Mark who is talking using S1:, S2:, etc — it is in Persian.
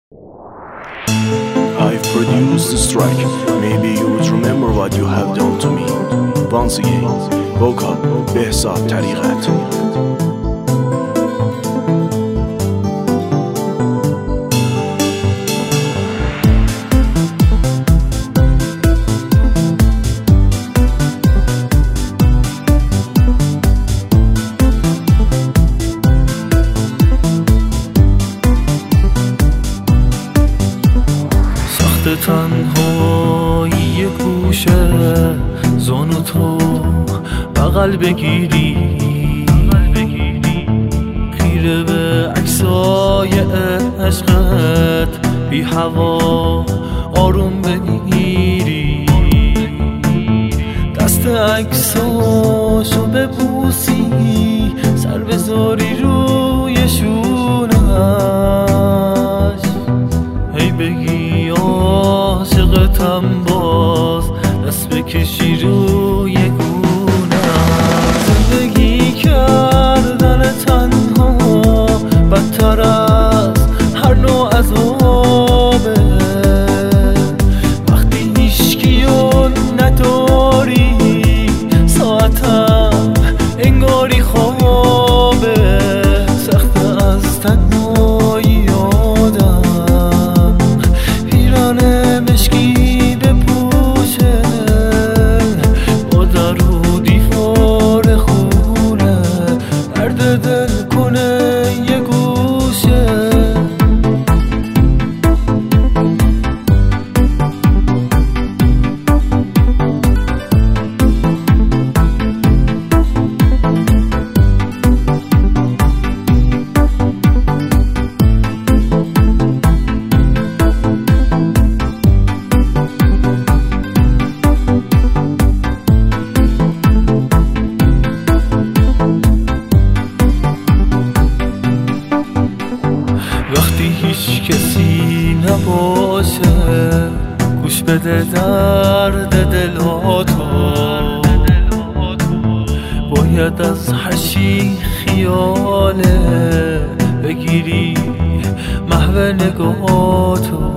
S1: I've produced this track. Maybe you would remember what you have done to me. Once again, woke up, بهزاد طریقت.
S2: تنهایی یه گوشه زانو تو بغل بگیری خیره به عکسای عشقت بی هوا آروم بگیری دست عکساشو ببوسی سر بذاری روی شونش هی بگی عاشقتم باز دست بکشی روی گونم زندگی کردن تنها بدتر از هر نوع عذابه وقتی هیچکیو نداری ساعتم انگاری خوابه سخت از تنهایی آدم پیرانه مشکی بپوشه با در و دیوار خونه درد دل کنه یه گوشه وقتی هیچ کسی نباشه گوش بده درد دلاتو باید از هر چی خیاله بگیری محو نگاهاتو